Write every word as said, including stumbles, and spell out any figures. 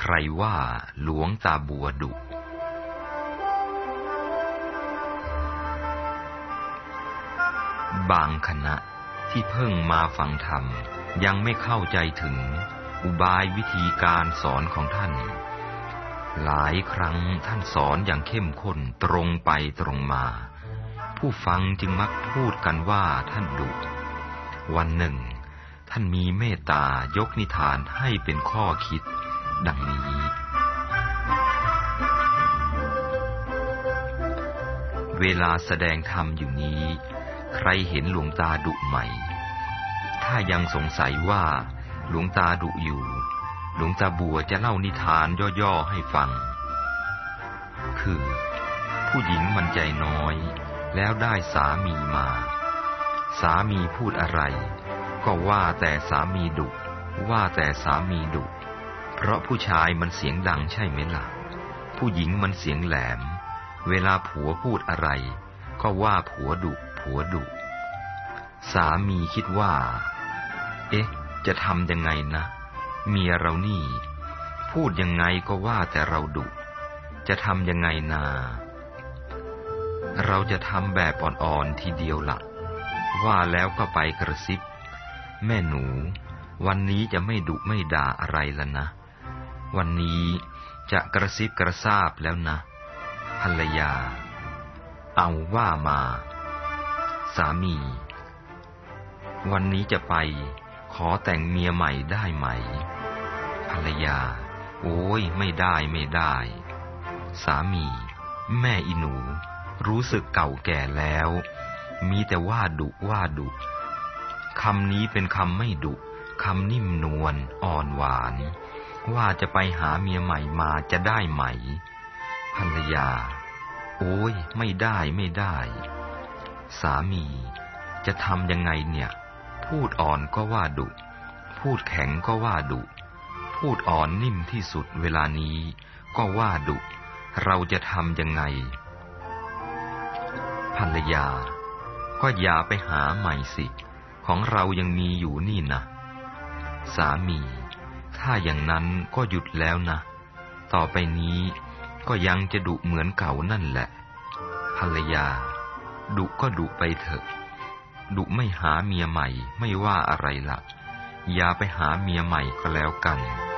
ใครว่าหลวงตาบัวดุบางคณะที่เพิ่งมาฟังธรรมยังไม่เข้าใจถึงอุบายวิธีการสอนของท่านหลายครั้งท่านสอนอย่างเข้มข้นตรงไปตรงมาผู้ฟังจึงมักพูดกันว่าท่านดุวันหนึ่งท่านมีเมตตายกนิทานให้เป็นข้อคิดดังนี้เวลาแสดงธรรมอยู่นี้ใครเห็นหลวงตาดุไหมถ้ายังสงสัยว่าหลวงตาดุอยู่หลวงตาบัวจะเล่านิทานย่อๆให้ฟังคือผู้หญิงมันใจน้อยแล้วได้สามีมาสามีพูดอะไรก็ว่าแต่สามีดุว่าแต่สามีดุเพราะผู้ชายมันเสียงดังใช่ไหมล่ะผู้หญิงมันเสียงแหลมเวลาผัวพูดอะไรก็ว่าผัวดุผัวดุสามีคิดว่าเอ๊ะจะทำยังไงนะเมียเรานี่พูดยังไงก็ว่าแต่เราดุจะทำยังไงนาเราจะทำแบบอ่อนๆทีเดียวละ่ะว่าแล้วก็ไปกระซิบแม่หนูวันนี้จะไม่ดุไม่ด่าอะไรแล้วนะวันนี้จะกระซิบกระซาบแล้วนะภรรยาเอาว่ามาสามีวันนี้จะไปขอแต่งเมียใหม่ได้ไหมภรรยาโอ้ยไม่ได้ไม่ได้สามีแม่อีหนูรู้สึกเก่าแก่แล้วมีแต่ว่าดุว่าดุคำนี้เป็นคำไม่ดุคำนิ่มนวลอ่อนหวานว่าจะไปหาเมียใหม่มาจะได้ไหมภรรยาโอ้ยไม่ได้ไม่ได้สามีจะทำยังไงเนี่ยพูดอ่อนก็ว่าดุพูดแข็งก็ว่าดุพูดอ่อนนิ่มที่สุดเวลานี้ก็ว่าดุเราจะทำยังไงภรรยาก็อย่าไปหาใหม่สิของเรายังมีอยู่นี่นะสามีถ้าอย่างนั้นก็หยุดแล้วนะต่อไปนี้ก็ยังจะดุเหมือนเก่านั่นแหละภรรยาดุก็ดุไปเถอะดุไม่หาเมียใหม่ไม่ว่าอะไรละอย่าไปหาเมียใหม่ก็แล้วกัน